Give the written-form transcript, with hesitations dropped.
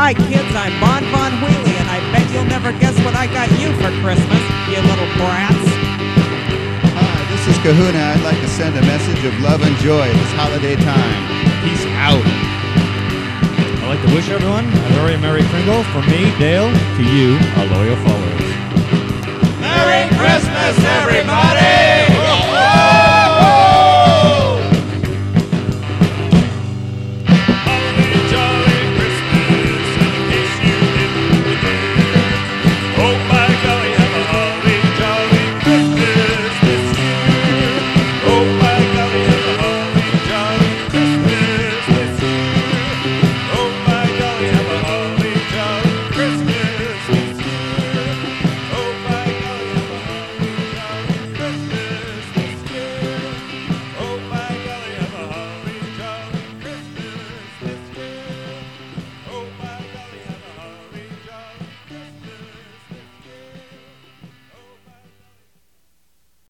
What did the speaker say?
Hi kids, I'm Bon Von Wheelie, and I bet you'll never guess what I got you for Christmas, you little brats. Hi, this is Kahuna. I'd like to send a message of love and joy this holiday time. Peace out. I'd like to wish everyone a very Merry Kringle from me, Dale, to you, our loyal followers. Merry Christmas, everybody!